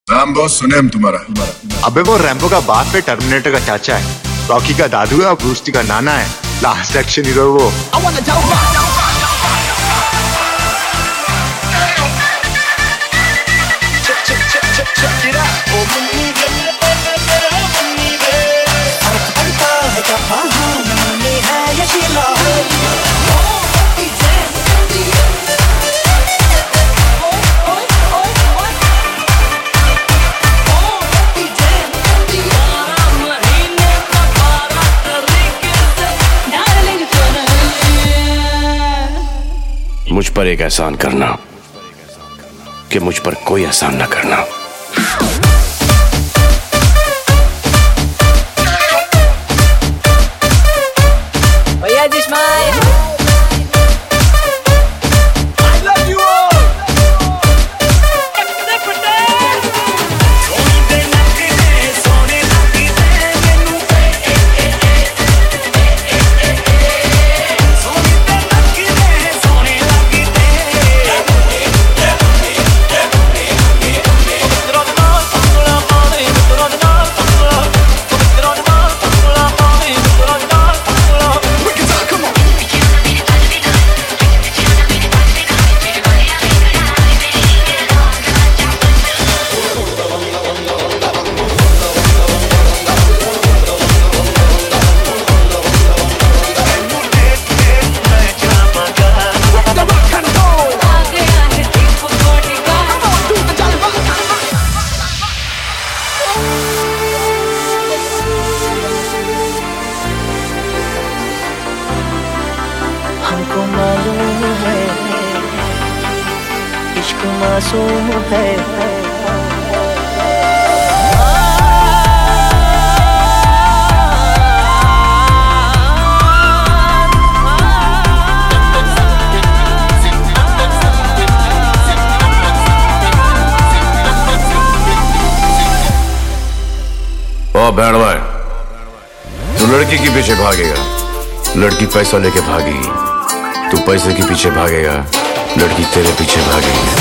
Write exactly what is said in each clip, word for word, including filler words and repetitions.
Rambo सुने हम तुम्हारा। अबे वो रैम्बो का बाप है, टर्मिनेटर का चाचा है, रॉकी का दादू है और ब्रूस ली का नाना है। लास्ट एक्शन हीरो वो। मुझ पर एक एहसान करना कि मुझ पर कोई एहसान न करना। भैया जी स्माइल। हमको मालूम है इश्क मासूम है। ओ बैंड भाई, तू लड़की के पीछे भागेगा, लड़की पैसा लेके भागेगी। तू पैसे के पीछे भागेगा, लड़की तेरे पीछे भागेगी।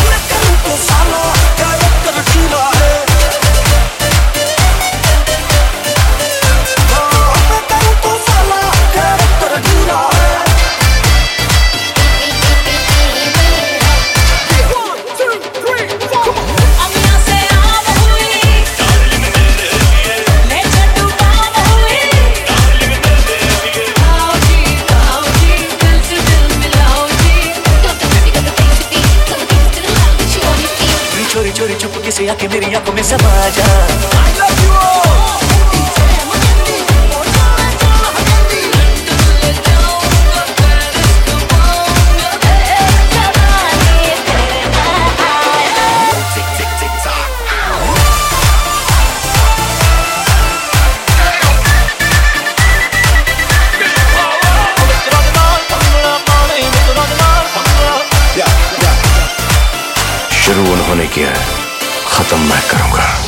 चोरी चोरी चुपके से आके मेरी आंखों में समा जा। शुरू उन्होंने किया है, खत्म मैं करूंगा।